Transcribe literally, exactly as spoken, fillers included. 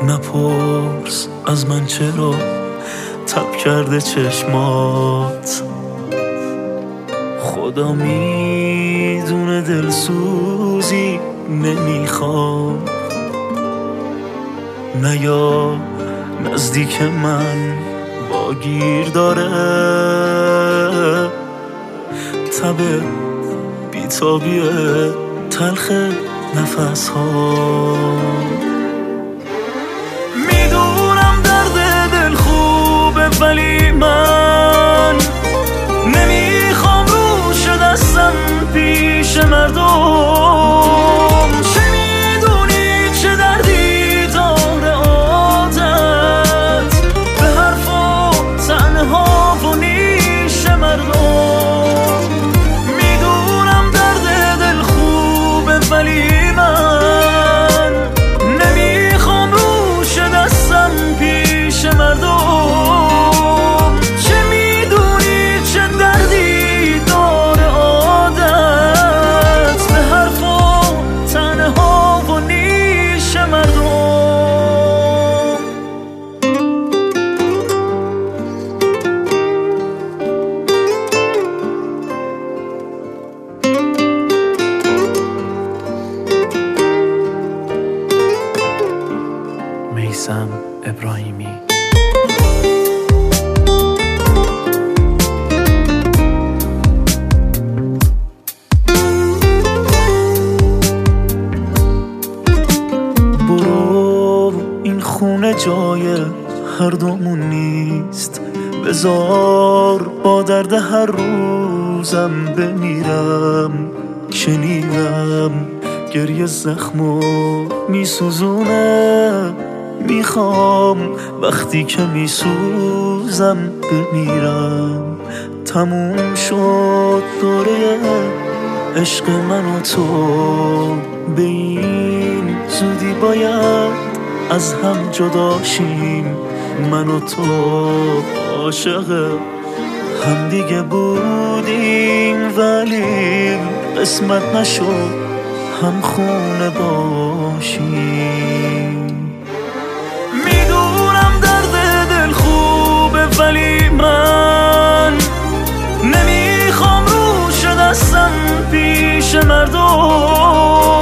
نپرس از من چرا تب کرده چشمات، خدا میدونه دلسوزی نمیخوام. نیا نزدیک من با گیر داره تب بیتابی تلخ نفس ها. میدونم درد دل خوبه ولی من نمیخوام روش دستم پیش مردم. چه میدونی چه دردی داره عادت به حرفا تنها و نیش مردم. میدونم درد دل خوبه ولی من نمیخوام روش دستم پیش مردم. میثم ابراهیمی. برو این خونه جای هر دومون نیست، بذار با درد هر روزم بمیرم. شنیدم گریه زخمو میسوزونه، میخوام وقتی که میسوزم بمیرم. تموم شد دوره عشق من و تو، به این زودی باید از هم جدا شیم. من و تو عاشق هم دیگه بودیم ولی قسمت نشد هم خونه باشیم. میدونم درد دل خوبه ولی من نمیخوام روش دستم پیش مردم.